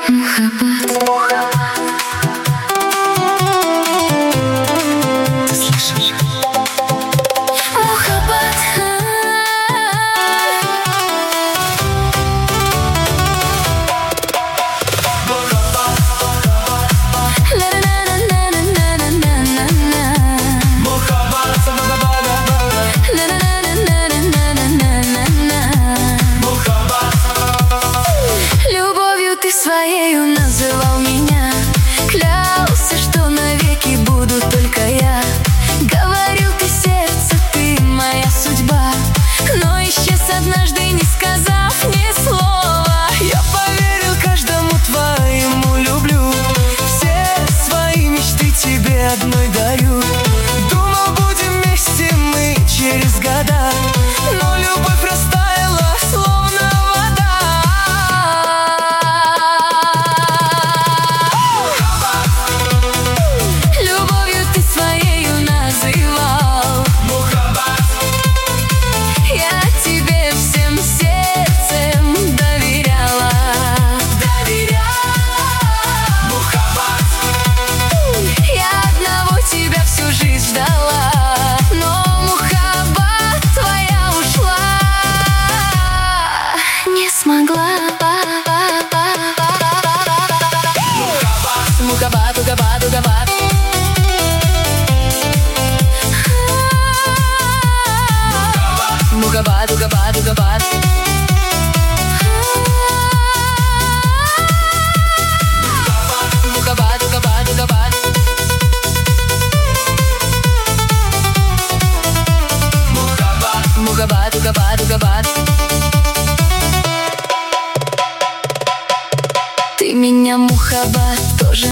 Ты слышишь? Любовью ты своею называл меня, клялся, что навеки буду только я. Говорил ты, сердце, ты моя судьба, но исчез однажды, не сказав ни слова. Я поверил каждому твоему люблю, все свои мечты тебе одной даю. Думал, будем вместе мы через года, но любовь растаяла, словно вода. Любовью ты своею называл, я тебе всем сердцем доверяла. Я одного тебя всю жизнь ждала, но мухаббат твоя ушла, не смогла. Мухаббат, мухаббат, мухаббат. Мухаббат, мухаббат, мухаббат. Мухаббат, мухаббат, мухаббат. Мухаббат, мухаббат, мухаббат. Ты меня, мухаббат, тоже